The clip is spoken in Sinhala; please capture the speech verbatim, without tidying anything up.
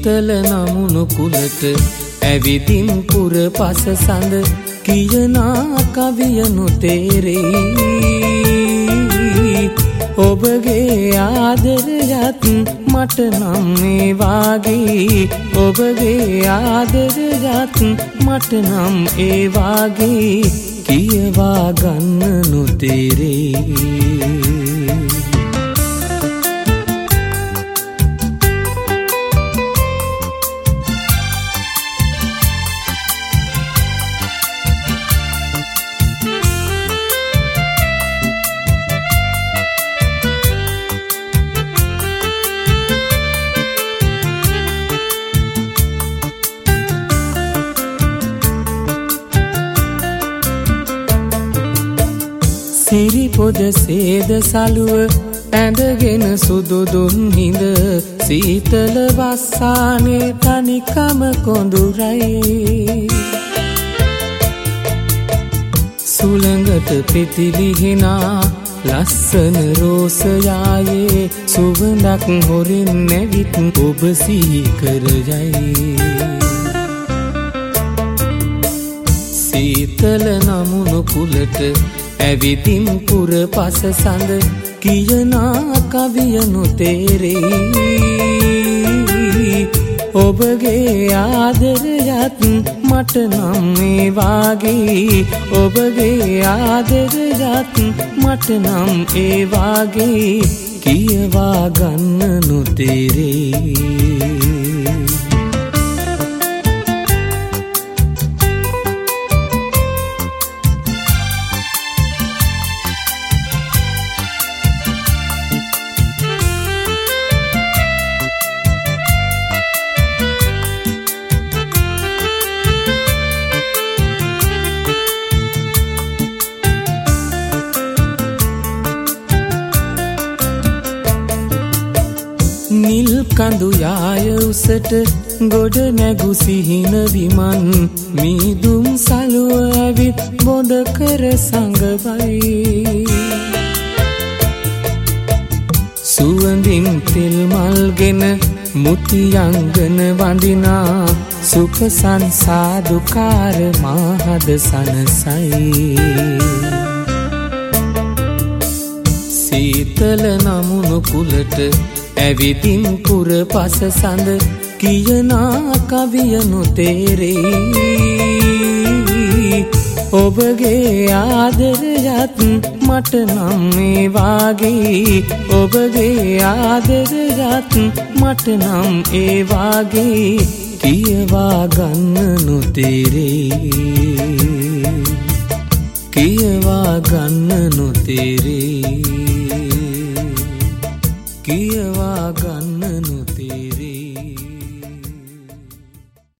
සීතල නමුණු කුලට ඇවිදින් පුර පස සඳ කියනා කවියනු තේරෙයි ඔබගේ ආදරයත් මට නම් මේ වාගේ ඔබගේ ආදරයත් මට නම් ඒ වාගේ කියවා ගන්න නොතේරෙයි සිරිපොද සේද සලුව ඇඳගෙන සුදුදුන් හිඳ සීතල වස්සානේ තනිකම කොඳුරයි සුළඟට පෙතිලිහිනා ලස්සන රෝසයායේ සුවඳක් හොරින් නැවිත් ඔබ සිහි කරයයි සීතල නමුණු කුලට ඇවිදින් පුර පස සඳ කියනා කවියනු තේරෙයි ඔබගේ ආදරයත් මට නම් මේ වාගේ ඔබගේ ආදරයත් මට නම් ඒ වාගේ කියවා ගන්න නොතේරෙයි නිල් කඳු යාය උසට ගොඩ නැගු සිහින විමන් මීදුම් සලුව ඇවිත් බොඳ කර සංගවයි සුවඳින් තෙල් මල්ගෙන මුතියංගන වඳිනා සුඛ සංසාදුකාර මාහද සනසයි සීතල නමුණු කුලට ඇවිදින් පුර පස සඳ කියනා කවියනු තේරෙයි ඔබගේ ආදරයත් මට නම් මේ වාගේ ඔබගේ ආදරයත් මට නම් ඒ වාගේ කියවා ගන්න නොතේරෙයි කියවා ගන්න නොතේරෙයි